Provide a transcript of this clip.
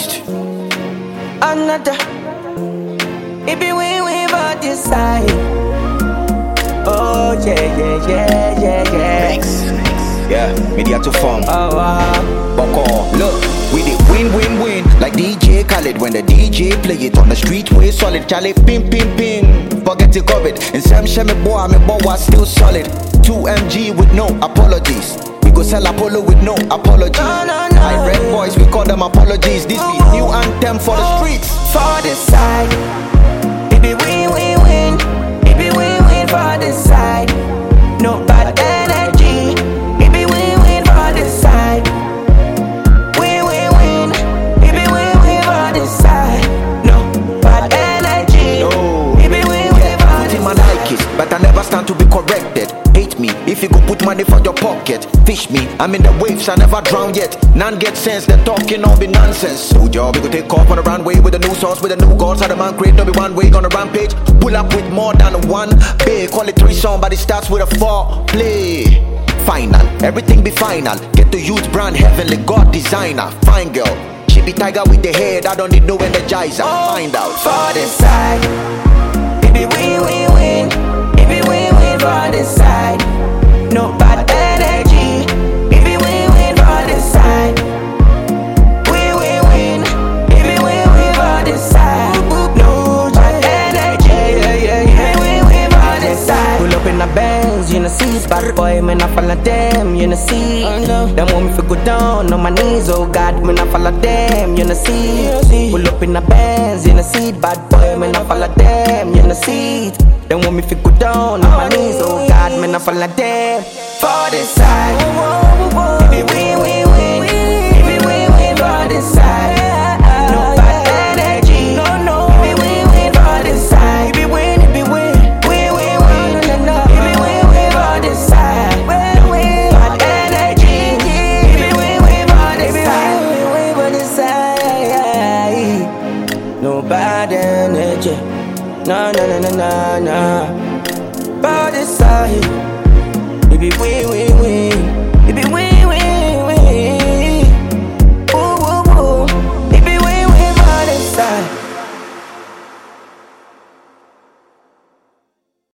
beast. Another. It be we about this side. Oh yeah. Mix. Yeah, media to form. Oh Boko, look, we did win. Like DJ Khaled when the DJ play it on the street way solid. Charlie, ping. Forget it covered. And Sam Shemi boy, me boy was still solid. 2MG with no apologies. We go sell Apollo with no apologies. No. I red boys, we call them apologies. This be new anthem for the streets. For this side. It be win. It be win for this side. No bad energy. It be win for this side. Win. It be win for this side. No bad energy. No. It be win for this My side. like it, but I never stand to be corrected. Hate me if you go put money for your pocket. Fish me, I'm in the waves, I never drown yet. None get sense, they're talking all be nonsense. So job, we go take off on the runway with a new sauce, with a new gods. How the man create, no be one way on a rampage. Pull up with more than one bay. Call it 3 song, but it starts with a 4 play. Final, everything be final. Get the youth brand heavenly, God designer. Fine girl, she be tiger with the head. I don't need no energizer. Find out. For this side. It be win. It be win for this side. No bad energy. It be win for this side. Win. It be win for this side. No bad energy. It be win for this side. Pull up in the Benz, you know see bad boy, man I follow them, you know see. Them want me to go down on my knees, oh God, man I follow them, you know see. Pull up in the Benz, you know see bad boy, man I follow them, you know see. Them want me to go down on my knees, oh God, man I follow them. For this side, it be win. It be win for this side. No bad energy. It be win for this side. It be win. It be win for this side. No bad energy. It be win for this side. Win for this side. No bad energy. No. For this side. It be win.